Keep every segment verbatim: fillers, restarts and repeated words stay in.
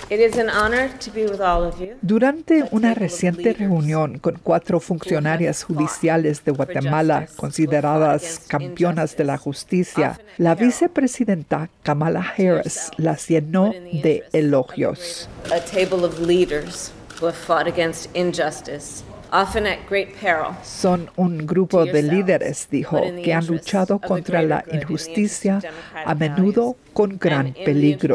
Durante una reciente reunión con cuatro funcionarias judiciales de Guatemala consideradas campeonas de la justicia, la vicepresidenta Kamala Harris las llenó de elogios. Son un grupo de líderes, dijo, que han luchado contra la injusticia, a menudo con gran peligro.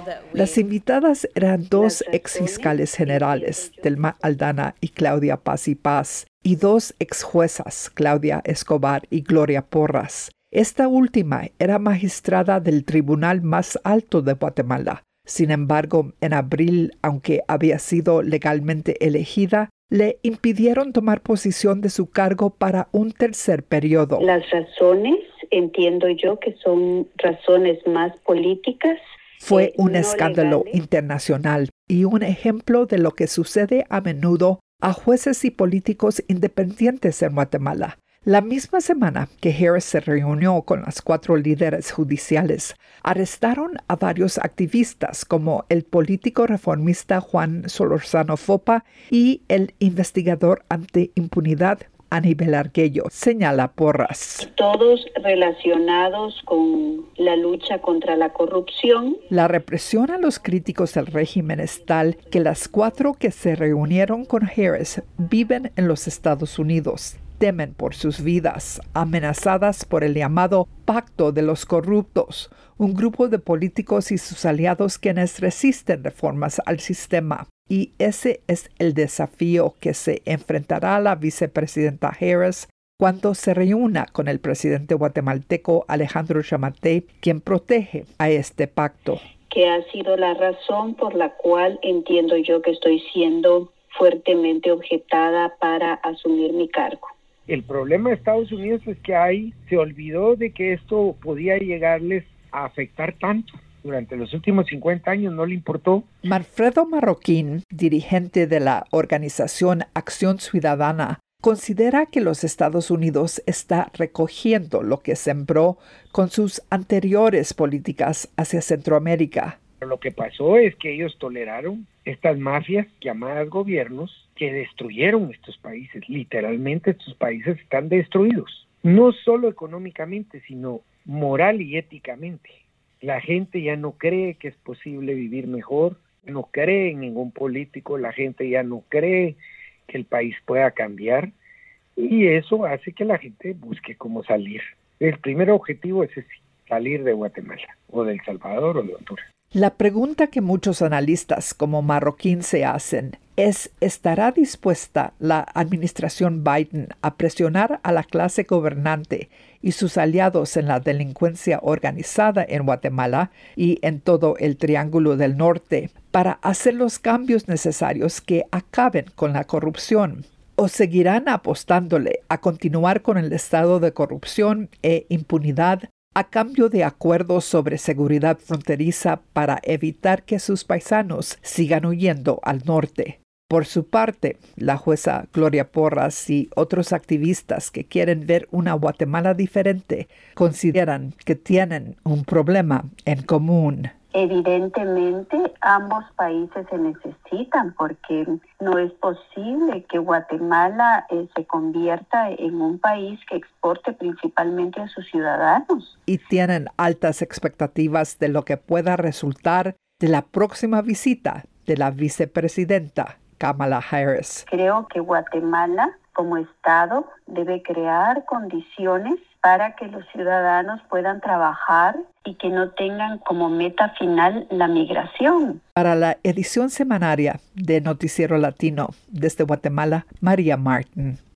Las invitadas eran dos exfiscales generales, Thelma Aldana y Claudia Paz y Paz, y dos exjuezas, Claudia Escobar y Gloria Porras. Esta última era magistrada del tribunal más alto de Guatemala. Sin embargo, en abril, aunque había sido legalmente elegida, le impidieron tomar posesión de su cargo para un tercer periodo. Las razones, entiendo yo, que son razones más políticas. Fue eh, un no escándalo legales. internacional y un ejemplo de lo que sucede a menudo a jueces y políticos independientes en Guatemala. La misma semana que Harris se reunió con las cuatro líderes judiciales, arrestaron a varios activistas como el político reformista Juan Solorzano Fopa y el investigador anti-impunidad Aníbal Arguello, señala Porras. Todos relacionados con la lucha contra la corrupción. La represión a los críticos del régimen es tal que las cuatro que se reunieron con Harris viven en los Estados Unidos. Temen por sus vidas, amenazadas por el llamado Pacto de los Corruptos, un grupo de políticos y sus aliados quienes resisten reformas al sistema. Y ese es el desafío que se enfrentará la vicepresidenta Harris cuando se reúna con el presidente guatemalteco Alejandro Yamatei, quien protege a este pacto. Que ha sido la razón por la cual entiendo yo que estoy siendo fuertemente objetada para asumir mi cargo. El problema de Estados Unidos es que ahí se olvidó de que esto podía llegarles a afectar tanto. Durante los últimos cincuenta años no le importó. Manfredo Marroquín, dirigente de la organización Acción Ciudadana, considera que los Estados Unidos está recogiendo lo que sembró con sus anteriores políticas hacia Centroamérica. Lo que pasó es que ellos toleraron estas mafias llamadas gobiernos que destruyeron estos países. Literalmente estos países están destruidos. No solo económicamente, sino moral y éticamente. La gente ya no cree que es posible vivir mejor, no cree en ningún político, la gente ya no cree que el país pueda cambiar y eso hace que la gente busque cómo salir. El primer objetivo es ese, salir de Guatemala o de El Salvador o de Honduras. La pregunta que muchos analistas como Marroquín se hacen es, ¿estará dispuesta la administración Biden a presionar a la clase gobernante y sus aliados en la delincuencia organizada en Guatemala y en todo el Triángulo del Norte para hacer los cambios necesarios que acaben con la corrupción? ¿O seguirán apostándole a continuar con el estado de corrupción e impunidad a cambio de acuerdos sobre seguridad fronteriza para evitar que sus paisanos sigan huyendo al norte? Por su parte, la jueza Gloria Porras y otros activistas que quieren ver una Guatemala diferente consideran que tienen un problema en común. Evidentemente, ambos países se necesitan porque no es posible que Guatemala eh, se convierta en un país que exporte principalmente a sus ciudadanos. Y tienen altas expectativas de lo que pueda resultar de la próxima visita de la vicepresidenta Kamala Harris. Creo que Guatemala, como Estado, debe crear condiciones para que los ciudadanos puedan trabajar y que no tengan como meta final la migración. Para la edición semanaria de Noticiero Latino desde Guatemala, María Martin.